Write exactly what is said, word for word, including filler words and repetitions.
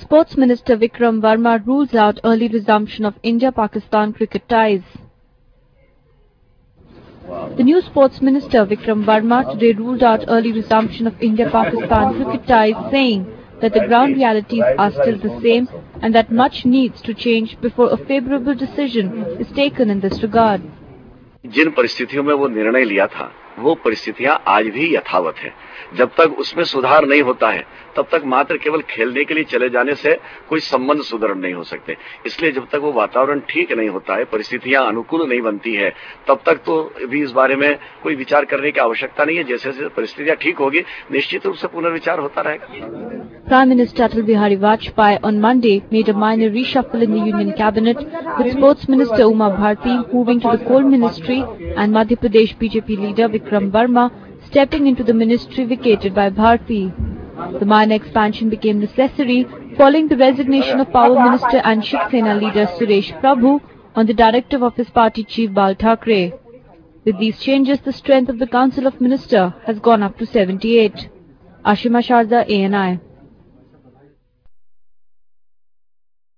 Sports Minister Vikram Verma rules out early resumption of India-Pakistan cricket ties. The new Sports Minister Vikram Verma today ruled out early resumption of India-Pakistan cricket ties, saying that the ground realities are still the same and that much needs to change before a favourable decision is taken in this regard. जिन परिस्थितियों में वो निर्णय लिया था वो परिस्थितियां आज भी यथावत है। जब तक उसमें सुधार नहीं होता है तब तक मात्र केवल खेलने के लिए चले जाने से कोई संबंध सुदृढ़ नहीं हो सकते। इसलिए जब तक वो वातावरण ठीक नहीं होता है, परिस्थितियां अनुकूल नहीं बनती है, तब तक तो भी इस बारे में कोई विचार करने की आवश्यकता नहीं है। जैसे जैसे परिस्थितियां ठीक होगी निश्चित रूप से पुनर्विचार होता रहेगा। Prime Minister Atal Bihari Vajpayee on Monday made a minor reshuffle in the Union Cabinet, with Sports Minister Uma Bharti moving to the Coal Ministry and Madhya Pradesh B J P leader Vikram Verma stepping into the ministry vacated by Bharti. The minor expansion became necessary following the resignation of Power Minister and Shiv Sena leader Suresh Prabhu on the directive of his party chief Bal Thackeray. With these changes, the strength of the Council of Ministers has gone up to seventy-eight. Ashima Sharda, A N I.